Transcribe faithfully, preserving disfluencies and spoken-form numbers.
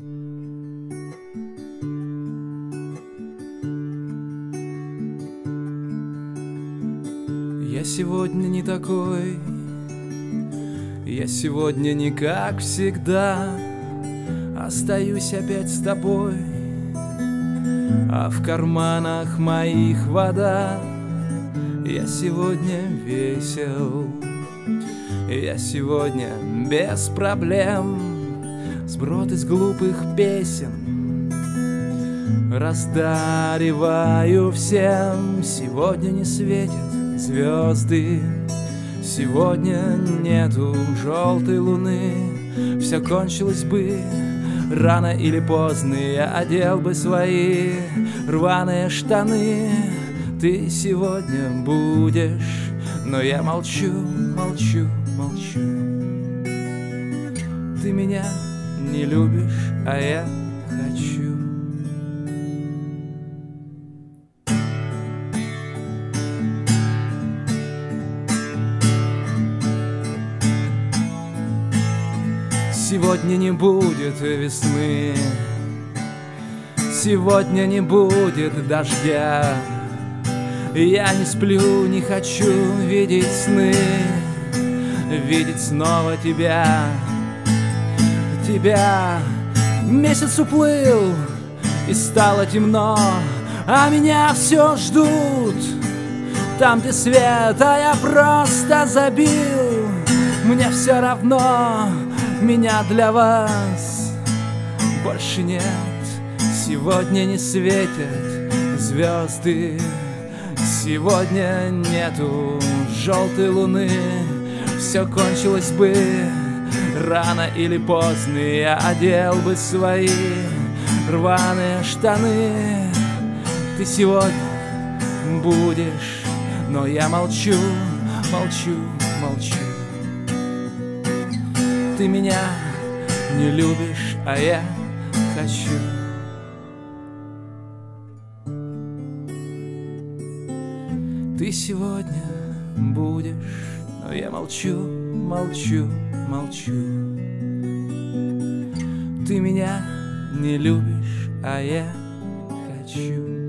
Я сегодня не такой, я сегодня не как всегда. Остаюсь опять с тобой, а в карманах моих вода. Я сегодня весел, я сегодня без проблем. Сброд из глупых песен раздариваю всем. Сегодня не светят звезды, сегодня нету желтой луны. Все кончилось бы рано или поздно, я одел бы свои рваные штаны. Ты сегодня будешь, но я молчу, молчу, молчу. Ты меня не любишь, а я хочу. Сегодня не будет весны, сегодня не будет дождя. Я не сплю, не хочу видеть сны, видеть снова тебя, тебя. Месяц уплыл и стало темно, а меня все ждут там, где свет, а я просто забил. Мне все равно, меня для вас больше нет. Сегодня не светят звезды, сегодня нету желтой луны. Все кончилось бы рано или поздно, я одел бы свои рваные штаны. Ты сегодня будешь, но я молчу, молчу, молчу. Ты меня не любишь, а я хочу. Ты сегодня будешь, но я молчу, молчу, молчу. Ты меня не любишь, а я хочу.